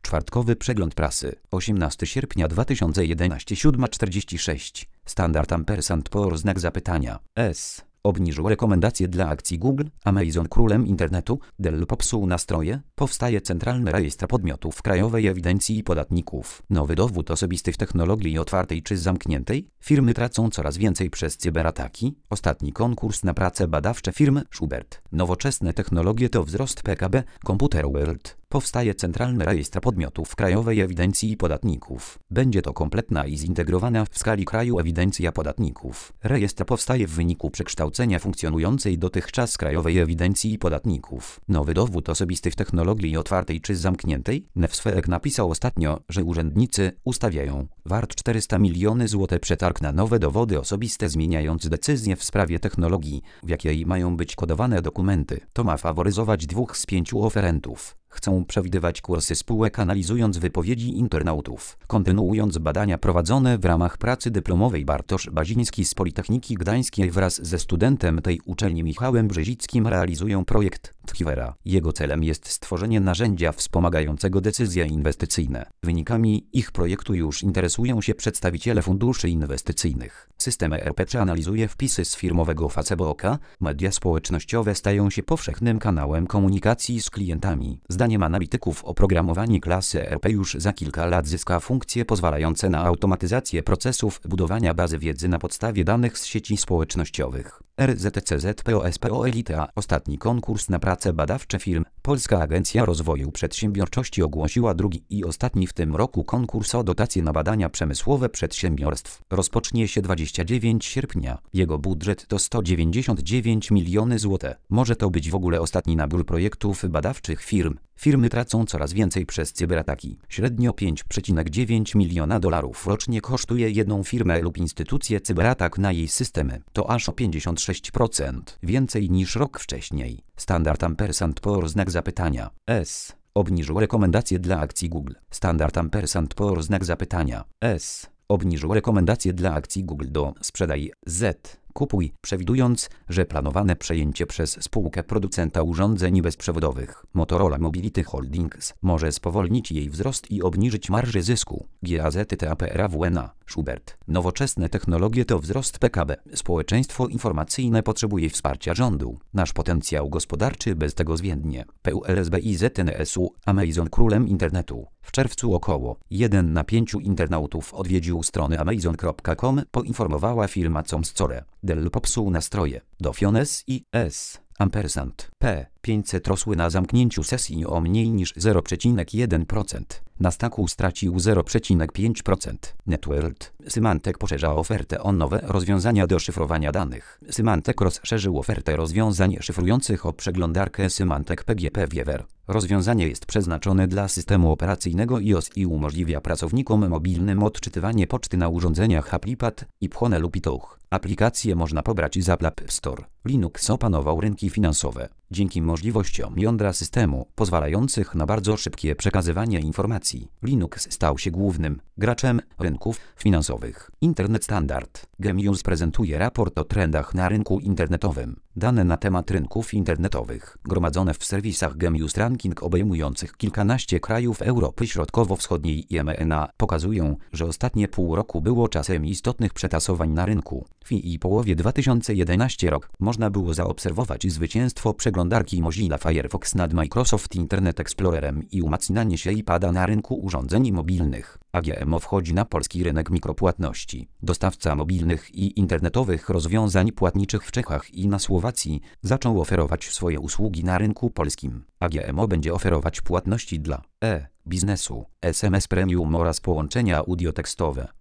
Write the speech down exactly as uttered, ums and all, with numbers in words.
Czwartkowy przegląd prasy. osiemnastego sierpnia dwa tysiące jedenastego, siódma czterdzieści sześć. Standard ampersand por znak zapytania. S. Obniżył rekomendacje dla akcji Google, Amazon królem internetu, Dell popsuł nastroje, powstaje Centralny Rejestr Podmiotów Krajowej Ewidencji Podatników. Nowy dowód osobisty w technologii otwartej czy zamkniętej, firmy tracą coraz więcej przez cyberataki, ostatni konkurs na prace badawcze firm Schubert. Nowoczesne technologie to wzrost P K B, Computer World. Powstaje Centralny Rejestr Podmiotów Krajowej Ewidencji Podatników. Będzie to kompletna i zintegrowana w skali kraju ewidencja podatników. Rejestr powstaje w wyniku przekształcenia funkcjonującej dotychczas Krajowej Ewidencji Podatników. Nowy dowód osobisty w technologii otwartej czy zamkniętej. Newsweek napisał ostatnio, że urzędnicy ustawiają wart czterysta milionów złotych przetarg na nowe dowody osobiste, zmieniając decyzję w sprawie technologii, w jakiej mają być kodowane dokumenty. To ma faworyzować dwóch z pięciu oferentów. Chcą przewidywać kursy spółek, analizując wypowiedzi internautów. Kontynuując badania prowadzone w ramach pracy dyplomowej, Bartosz Baziński z Politechniki Gdańskiej wraz ze studentem tej uczelni Michałem Brzezickim realizują projekt Tchivera. Jego celem jest stworzenie narzędzia wspomagającego decyzje inwestycyjne. Wynikami ich projektu już interesują się przedstawiciele funduszy inwestycyjnych. System E R P przeanalizuje wpisy z firmowego Facebooka. Media społecznościowe stają się powszechnym kanałem komunikacji z klientami. Zdaniem analityków oprogramowanie klasy E R P już za kilka lat zyska funkcje pozwalające na automatyzację procesów budowania bazy wiedzy na podstawie danych z sieci społecznościowych. R Z C Z P O S P O Elita. Ostatni konkurs na prace badawcze firm. Polska Agencja Rozwoju Przedsiębiorczości ogłosiła drugi i ostatni w tym roku konkurs o dotacje na badania przemysłowe przedsiębiorstw. Rozpocznie się dwudziestego dziewiątego sierpnia. Jego budżet to sto dziewięćdziesiąt dziewięć milionów złotych. Może to być w ogóle ostatni nabór projektów badawczych firm. Firmy tracą coraz więcej przez cyberataki. Średnio pięć przecinek dziewięć miliona dolarów rocznie kosztuje jedną firmę lub instytucję cyberatak na jej systemy. To aż o pięćdziesiąt sześć procent więcej niż rok wcześniej. Standard ampersand por znak zapytania. S. Obniżył rekomendacje dla akcji Google. Standard ampersand por znak zapytania. S. Obniżył rekomendacje dla akcji Google do sprzedaj Z. Kupuj, przewidując, że planowane przejęcie przez spółkę producenta urządzeń bezprzewodowych Motorola Mobility Holdings może spowolnić jej wzrost i obniżyć marży zysku. GAZTAPRAWNA, Schubert. Nowoczesne technologie to wzrost P K B. Społeczeństwo informacyjne potrzebuje wsparcia rządu. Nasz potencjał gospodarczy bez tego zwiędnie. P U L S B I Z N S U, Amazon królem internetu. W czerwcu około jeden na pięciu internautów odwiedził stronę amazon kropka com, poinformowała firma Comscore. Dell popsuł nastroje. Dofiones i S. Ampersand P pięćset rosły na zamknięciu sesji o mniej niż zero przecinek jeden procent. Nasdaqu stracił zero przecinek pięć procent. Networld. Symantec poszerza ofertę o nowe rozwiązania do szyfrowania danych. Symantec rozszerzył ofertę rozwiązań szyfrujących o przeglądarkę Symantec P G P Wiewer. Rozwiązanie jest przeznaczone dla systemu operacyjnego iOS i umożliwia pracownikom mobilnym odczytywanie poczty na urządzeniach ApplePad, iPhone lub iTouch. Aplikacje można pobrać z Apple App Store. Linux opanował rynki finansowe. Dzięki możliwościom jądra systemu, pozwalających na bardzo szybkie przekazywanie informacji, Linux stał się głównym graczem rynków finansowych. Internet Standard. Gemius prezentuje raport o trendach na rynku internetowym. Dane na temat rynków internetowych, gromadzone w serwisach Gemius Ranking obejmujących kilkanaście krajów Europy Środkowo-Wschodniej i M E N A, pokazują, że ostatnie pół roku było czasem istotnych przetasowań na rynku. W i połowie dwa tysiące jedenastego rok można było zaobserwować zwycięstwo przeglądarki Mozilla Firefox nad Microsoft Internet Explorerem i umacnianie się iPada na rynku urządzeń mobilnych. A G M O wchodzi na polski rynek mikropłatności. Dostawca mobilnych i internetowych rozwiązań płatniczych w Czechach i na Słowacji zaczął oferować swoje usługi na rynku polskim. A G M O będzie oferować płatności dla e-biznesu, S M S Premium oraz połączenia audio-tekstowe.